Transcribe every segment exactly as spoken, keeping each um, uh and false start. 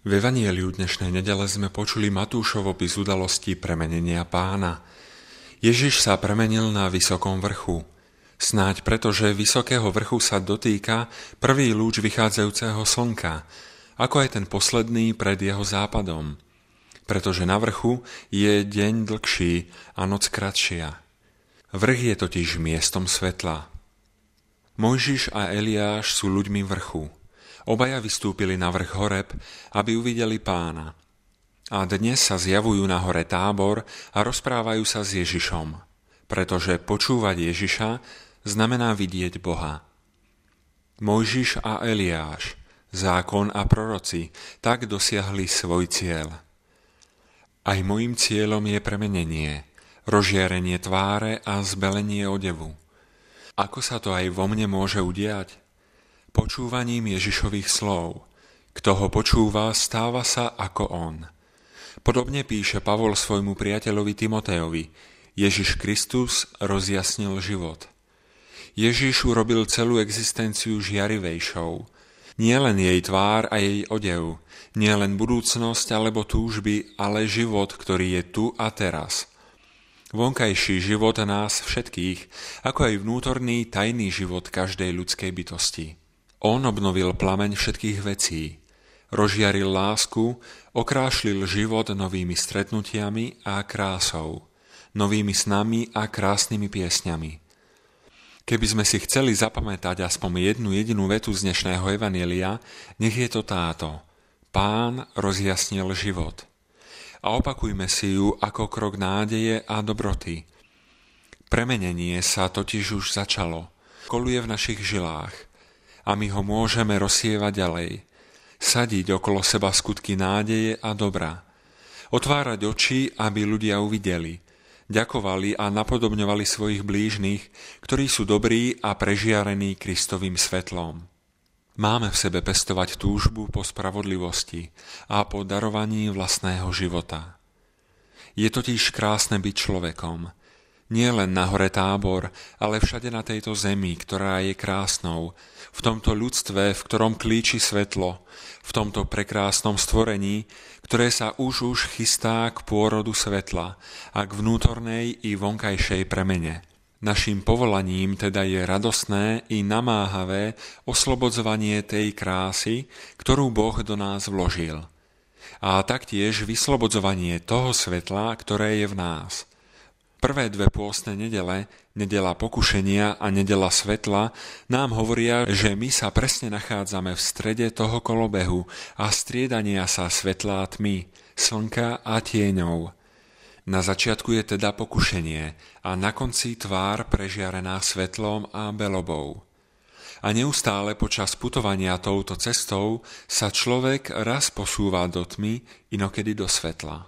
V Evanjeliu dnešnej nedele sme počuli Matúšov opis udalosti premenenia Pána. Ježiš sa premenil na vysokom vrchu. Snáď preto, že vysokého vrchu sa dotýka prvý lúč vychádzajúceho slnka, ako aj ten posledný pred jeho západom. Pretože na vrchu je deň dlhší a noc kratšia. Vrch je totiž miestom svetla. Mojžiš a Eliáš sú ľuďmi vrchu. Obaja vystúpili na vrch Horeb, aby uvideli Pána. A dnes sa zjavujú na hore Tábor a rozprávajú sa s Ježišom, pretože počúvať Ježiša znamená vidieť Boha. Mojžiš a Eliáš, zákon a proroci, tak dosiahli svoj cieľ. Aj mojím cieľom je premenenie, rozžiarenie tváre a zbelenie odevu. Ako sa to aj vo mne môže udiať? Počúvaním Ježišových slov. Kto ho počúva, stáva sa ako on. Podobne píše Pavol svojmu priateľovi Timotejovi: Ježiš Kristus rozjasnil život. Ježiš urobil celú existenciu žiarivejšou. Nie len jej tvár a jej odev, nie len budúcnosť alebo túžby, ale život, ktorý je tu a teraz. Vonkajší život nás všetkých, ako aj vnútorný tajný život každej ľudskej bytosti. On obnovil plameň všetkých vecí, rozžiaril lásku, okrášlil život novými stretnutiami a krásou, novými snami a krásnymi piesňami. Keby sme si chceli zapamätať aspoň jednu jedinú vetu z dnešného evanjelia, nech je to táto: Pán rozjasnil život. A opakujme si ju ako krok nádeje a dobroty. Premenenie sa totiž už začalo, koluje v našich žilách. A my ho môžeme rozsievať ďalej, sadiť okolo seba skutky nádeje a dobra, otvárať oči, aby ľudia uvideli, ďakovali a napodobňovali svojich blížnych, ktorí sú dobrí a prežiarení Kristovým svetlom. Máme v sebe pestovať túžbu po spravodlivosti a po darovaní vlastného života. Je totiž krásne byť človekom, nie len na hore Tábor, ale všade na tejto zemi, ktorá je krásnou, v tomto ľudstve, v ktorom klíči svetlo, v tomto prekrásnom stvorení, ktoré sa už už chystá k pôrodu svetla a k vnútornej i vonkajšej premene. Naším povolaním teda je radosné i namáhavé oslobodzovanie tej krásy, ktorú Boh do nás vložil. A taktiež vyslobodzovanie toho svetla, ktoré je v nás. Prvé dve pôstne nedele, nedela pokušenia a nedela svetla, nám hovoria, že my sa presne nachádzame v strede toho kolobehu a striedania sa svetla a tmy, slnka a tieňov. Na začiatku je teda pokušenie a na konci tvár prežiarená svetlom a belobou. A neustále počas putovania touto cestou sa človek raz posúva do tmy, inokedy do svetla.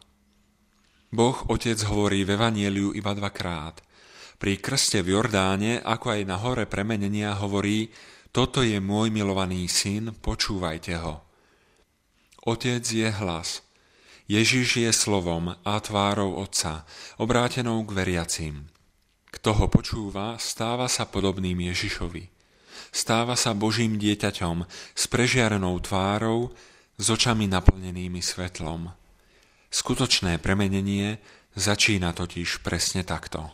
Boh Otec hovorí v Evanjeliu iba dvakrát. Pri krste v Jordáne, ako aj na hore premenenia, hovorí: Toto je môj milovaný syn, počúvajte ho. Otec je hlas. Ježiš je slovom a tvárou Otca, obrátenou k veriacim. Kto ho počúva, stáva sa podobným Ježišovi. Stáva sa Božím dieťaťom s prežiarenou tvárou, s očami naplnenými svetlom. Skutočné premenenie začína totiž presne takto.